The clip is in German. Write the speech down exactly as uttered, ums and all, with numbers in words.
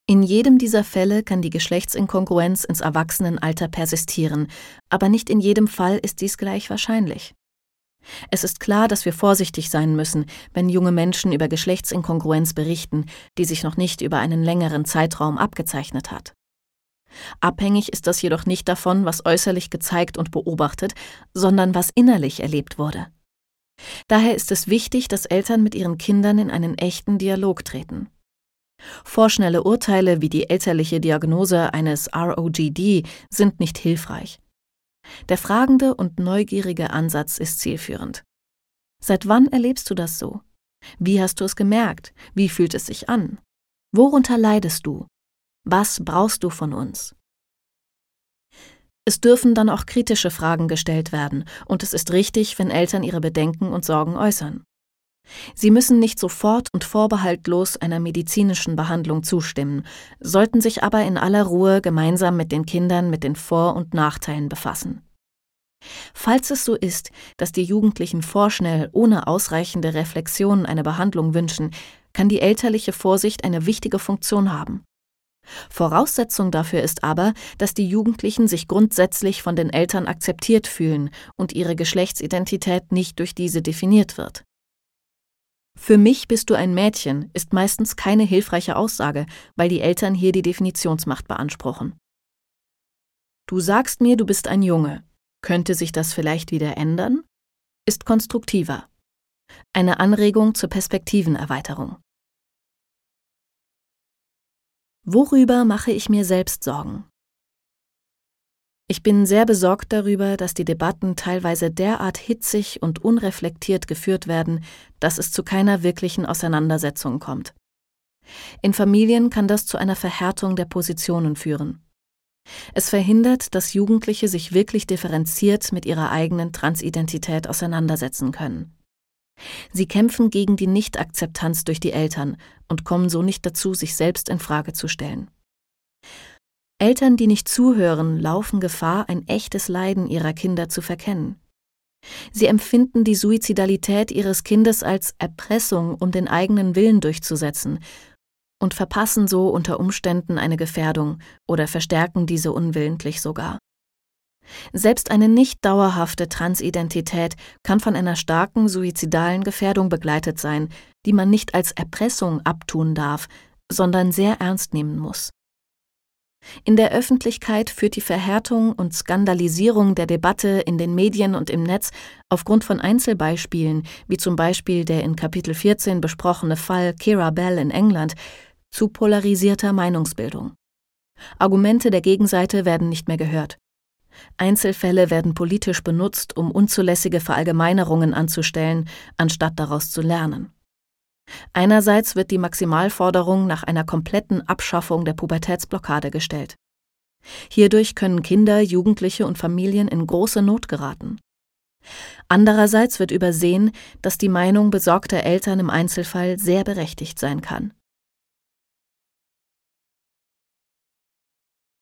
In jedem dieser Fälle kann die Geschlechtsinkongruenz ins Erwachsenenalter persistieren, aber nicht in jedem Fall ist dies gleich wahrscheinlich. Es ist klar, dass wir vorsichtig sein müssen, wenn junge Menschen über Geschlechtsinkongruenz berichten, die sich noch nicht über einen längeren Zeitraum abgezeichnet hat. Abhängig ist das jedoch nicht davon, was äußerlich gezeigt und beobachtet, sondern was innerlich erlebt wurde. Daher ist es wichtig, dass Eltern mit ihren Kindern in einen echten Dialog treten. Vorschnelle Urteile wie die elterliche Diagnose eines R O G D sind nicht hilfreich. Der fragende und neugierige Ansatz ist zielführend. Seit wann erlebst du das so? Wie hast du es gemerkt? Wie fühlt es sich an? Worunter leidest du? Was brauchst du von uns? Es dürfen dann auch kritische Fragen gestellt werden, und es ist richtig, wenn Eltern ihre Bedenken und Sorgen äußern. Sie müssen nicht sofort und vorbehaltlos einer medizinischen Behandlung zustimmen, sollten sich aber in aller Ruhe gemeinsam mit den Kindern mit den Vor- und Nachteilen befassen. Falls es so ist, dass die Jugendlichen vorschnell ohne ausreichende Reflexion eine Behandlung wünschen, kann die elterliche Vorsicht eine wichtige Funktion haben. Voraussetzung dafür ist aber, dass die Jugendlichen sich grundsätzlich von den Eltern akzeptiert fühlen und ihre Geschlechtsidentität nicht durch diese definiert wird. Für mich bist du ein Mädchen ist meistens keine hilfreiche Aussage, weil die Eltern hier die Definitionsmacht beanspruchen. Du sagst mir, du bist ein Junge. Könnte sich das vielleicht wieder ändern? Ist konstruktiver. Eine Anregung zur Perspektivenerweiterung. Worüber mache ich mir selbst Sorgen? Ich bin sehr besorgt darüber, dass die Debatten teilweise derart hitzig und unreflektiert geführt werden, dass es zu keiner wirklichen Auseinandersetzung kommt. In Familien kann das zu einer Verhärtung der Positionen führen. Es verhindert, dass Jugendliche sich wirklich differenziert mit ihrer eigenen Transidentität auseinandersetzen können. Sie kämpfen gegen die Nichtakzeptanz durch die Eltern und kommen so nicht dazu, sich selbst in Frage zu stellen. Eltern, die nicht zuhören, laufen Gefahr, ein echtes Leiden ihrer Kinder zu verkennen. Sie empfinden die Suizidalität ihres Kindes als Erpressung, um den eigenen Willen durchzusetzen, und verpassen so unter Umständen eine Gefährdung oder verstärken diese unwillentlich sogar. Selbst eine nicht dauerhafte Transidentität kann von einer starken suizidalen Gefährdung begleitet sein, die man nicht als Erpressung abtun darf, sondern sehr ernst nehmen muss. In der Öffentlichkeit führt die Verhärtung und Skandalisierung der Debatte in den Medien und im Netz aufgrund von Einzelbeispielen, wie zum Beispiel der in Kapitel vierzehn besprochene Fall Keira Bell in England, zu polarisierter Meinungsbildung. Argumente der Gegenseite werden nicht mehr gehört. Einzelfälle werden politisch benutzt, um unzulässige Verallgemeinerungen anzustellen, anstatt daraus zu lernen. Einerseits wird die Maximalforderung nach einer kompletten Abschaffung der Pubertätsblockade gestellt. Hierdurch können Kinder, Jugendliche und Familien in große Not geraten. Andererseits wird übersehen, dass die Meinung besorgter Eltern im Einzelfall sehr berechtigt sein kann.